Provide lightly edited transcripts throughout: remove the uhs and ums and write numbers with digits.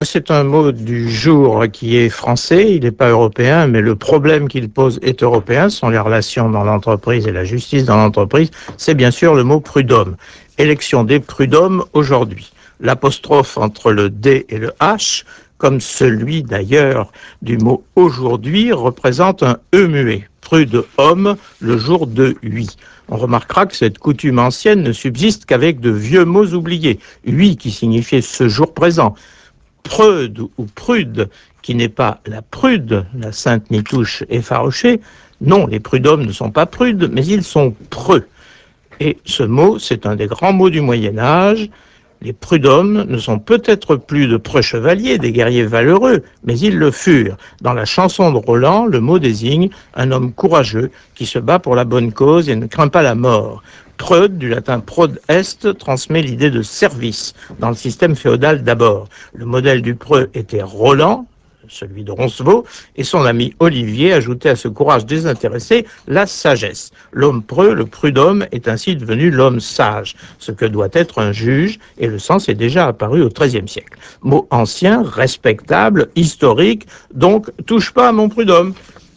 C'est un mot du jour qui est français, il n'est pas européen, mais le problème qu'il pose est européen, ce sont les relations dans l'entreprise et la justice dans l'entreprise, c'est bien sûr le mot prud'homme. Élection des prud'hommes aujourd'hui. L'apostrophe entre le D et le H, comme celui d'ailleurs du mot aujourd'hui, représente un E muet. Prud'homme, le jour de huit. On remarquera que cette coutume ancienne ne subsiste qu'avec de vieux mots oubliés. Huit qui signifiait ce jour présent. Preude ou prude, qui n'est pas la prude, la sainte Nitouche effarouchée. Non, les prud'hommes ne sont pas prudes, mais ils sont preux. Et ce mot, c'est un des grands mots du Moyen-Âge. Les prud'hommes ne sont peut-être plus de preux chevaliers, des guerriers valeureux, mais ils le furent. Dans la chanson de Roland, le mot désigne un homme courageux qui se bat pour la bonne cause et ne craint pas la mort. Preude, du latin prod est, transmet l'idée de service dans le système féodal d'abord. Le modèle du preux était Roland, celui de Roncevaux, et son ami Olivier ajoutait à ce courage désintéressé la sagesse. L'homme preux, le prud'homme, est ainsi devenu l'homme sage, ce que doit être un juge, et le sens est déjà apparu au XIIIe siècle. Mot ancien, respectable, historique, donc touche pas à mon prud'homme.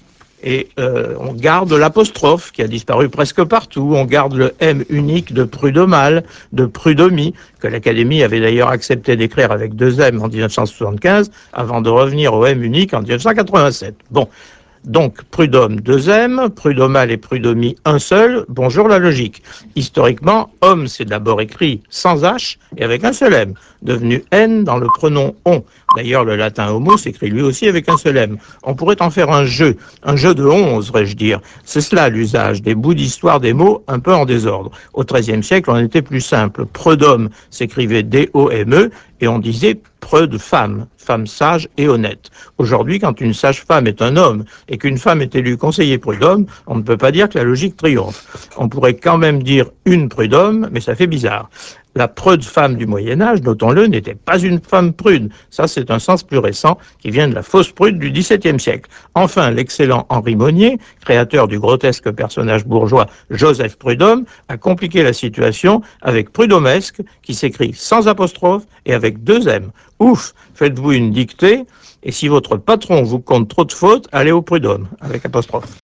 Et on garde l'apostrophe qui a disparu presque partout. On garde le M unique de prud'homal, de prud'homie, que l'Académie avait d'ailleurs accepté d'écrire avec deux M en 1975, avant de revenir au M unique en 1987. Bon, donc, prud'homme, deux M, prud'homal et prud'homie, un seul. Bonjour la logique. Historiquement, homme, c'est d'abord écrit sans H et avec un seul M, devenu N dans le pronom on. D'ailleurs, le latin homo s'écrit lui aussi avec un seul M. On pourrait en faire un jeu de 11, oserais-je dire. C'est cela l'usage, des bouts d'histoire des mots un peu en désordre. Au XIIIe siècle, on était plus simple. Prud'homme s'écrivait D-O-M-E et on disait preux de femme, femme sage et honnête. Aujourd'hui, quand une sage-femme est un homme et qu'une femme est élue conseiller prud'homme, on ne peut pas dire que la logique triomphe. On pourrait quand même dire une prud'homme, mais ça fait bizarre. La prude femme du Moyen-Âge, notons-le, n'était pas une femme prude. Ça, c'est un sens plus récent qui vient de la fausse prude du XVIIe siècle. Enfin, l'excellent Henri Monnier, créateur du grotesque personnage bourgeois Joseph Prud'homme, a compliqué la situation avec prud'homesque, qui s'écrit sans apostrophe et avec deux M. Ouf, faites-vous une dictée, et si votre patron vous compte trop de fautes, allez au prud'homme, avec apostrophe.